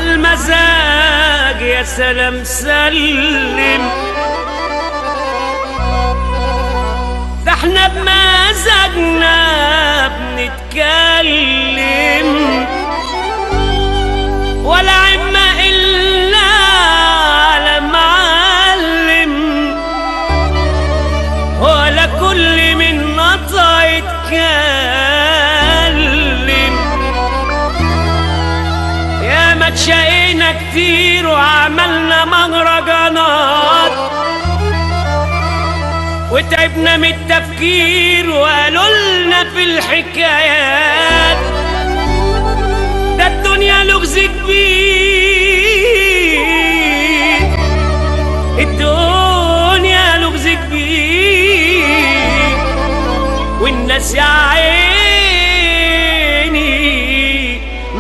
عالمزاج يا سلام سلم، ده احنا بمزاجنا بنتكلم، ولا عمة إلا على معلم، ولا كل من نطع يتكلم. يا ما تشقينا كتير وعملنا مهرجانات، وتعبنا من التفكير وقالولنا في الحكايات، ده الدنيا لغز كبير، الدنيا لغز كبير، والناس يا عيني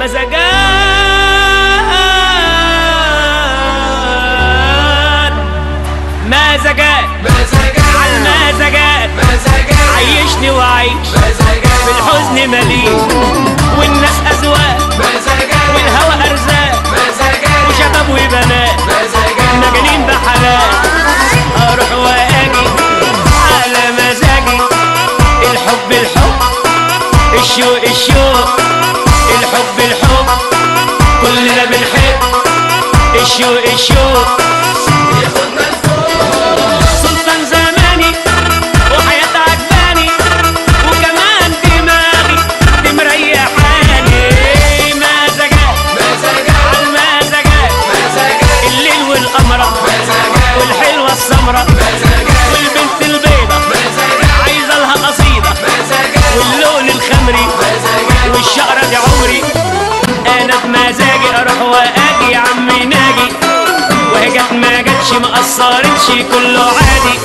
مزاجات مزاجات عالمزاجات، عيشني وعيش في الحزن مليء، والناس أذواق والهوى أرزاق، وشباب وبنات مجانين بحالات، أروح وأجي على مزاجي، الحب الحب، الشوق الشوق، الحب الحب، كلنا بنحب، الشوق الشوق ياخدنا لفوق. سلطان زماني وحياة عجباني، وكمان دماغي دي مريحاني، مزاجات عالمزاجات، الليل والقمرة والحلوة السمرة والبنت البيضة عايزة لها قصيدة، واللون الخمري والشقرة دي عمري، انا بمزاجي اروح واجي يا عمي ناجي، وهي جت ما جتش ما قصرتش كله عادي.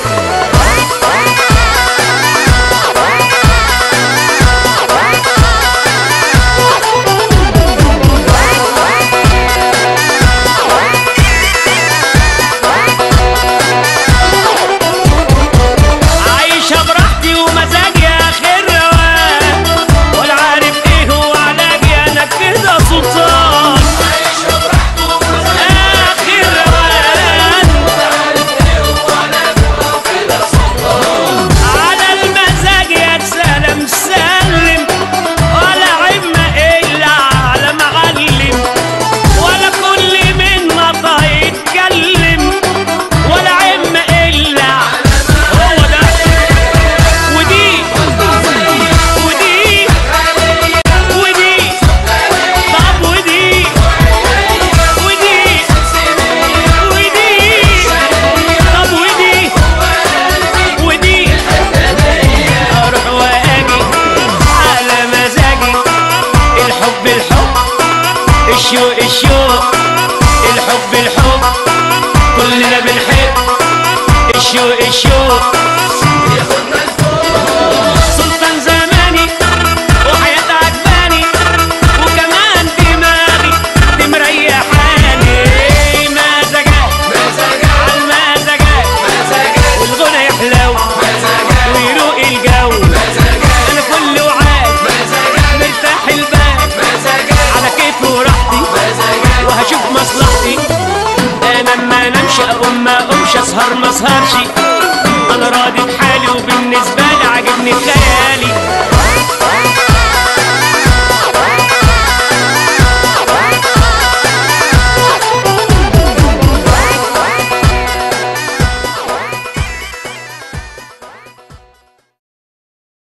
عايشة براحتي ومزاجي اخر روان، ولا عارف ايه هو علاجي، انا كده سلطان. عايشة براحتي ومزاجي اخر روان، ولا عارف ايه هو علاجي، انا كده سلطان. على المزاج يا سلام سلم، ولا عمة الا على معلم، ولا كل من نطق يتكلم، ولا عمة الا هو ده. ودي ودي ودي طب ودي ودي ودي طب ودي اروح واجي على مزاجي، الحب الحب، الشوق الشوق، الحب الحب، كلنا بنحب، الشوق الشوق ياخدنا لفوق. سلطان زماني وحياة عجباني، وكمان دماغي دي مريحاني، مزاجات عالمزاجات، والغنى يحلو ويروق الجو، انا كل وعاد مرتاح البال، على كيفي وراحتي وهشوف مصلحتي، انا ما انامش اقوم ما اقومش، اسهر ما اسهرش، انا راضي بحالي وبالنسبه لي عاجبني خيالي.